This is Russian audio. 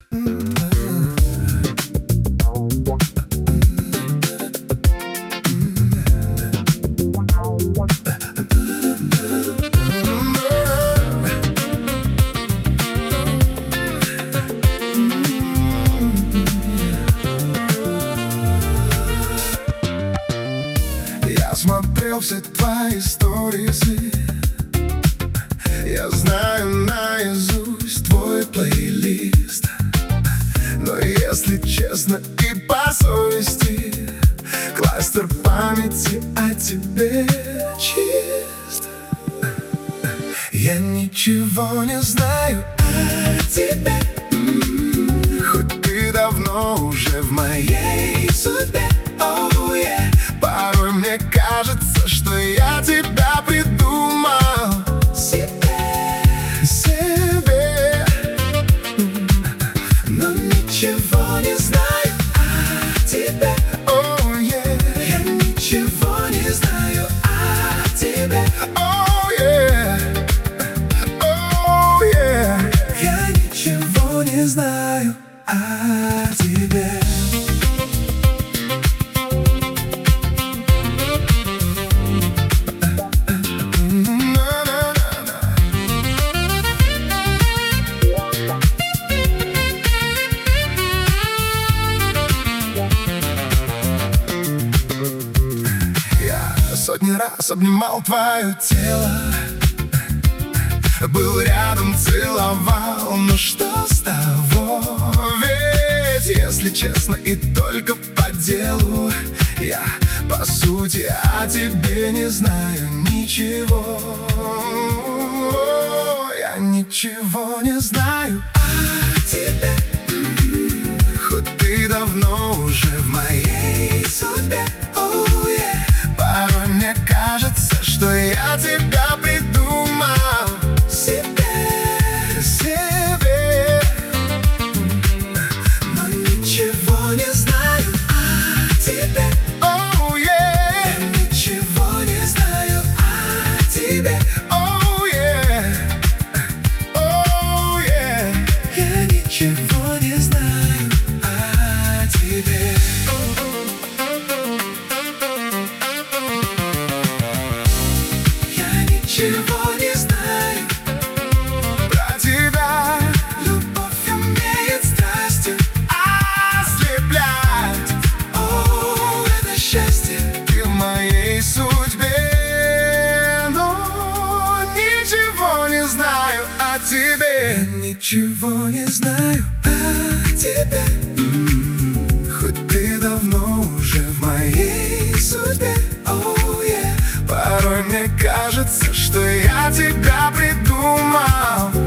Я смотрел все твои сторисы, я знаю наизусть твой плейлист. Но если честно и по совести, кластер памяти о тебе чист. Я ничего не знаю о тебе, хоть ты давно уже в моей судьбе. Oh, yeah. Порой мне кажется, что я тебя придумал себе. Но ничего не знаю о тебе. Oh, yeah. Я ничего не знаю о тебе. Oh, yeah. Oh, yeah. Я ничего не знаю о тебе. Сотни раз обнимал твое тело, был рядом, целовал, но что с того? Ведь, если честно и только по делу, я, по сути, о тебе не знаю ничего. Я ничего не знаю о тебе, хоть ты давно уже в моей судьбе. Oh, yeah. Порой мне кажется, что я тебя придумал себе. Но ничего не знаю о тебе. Oh, yeah. Я ничего не знаю о тебе. Oh, yeah. Oh, yeah. Я ничего не знаю о тебе. Ничего не знаю про тебя. Любовь умеет страстью ослеплять. О, это счастье, ты в моей судьбе. Но ничего не знаю о тебе. Ничего не знаю о тебе, хоть ты давно уже в моей судьбе. Oh, yeah. Порой мне кажется, что я тебя придумал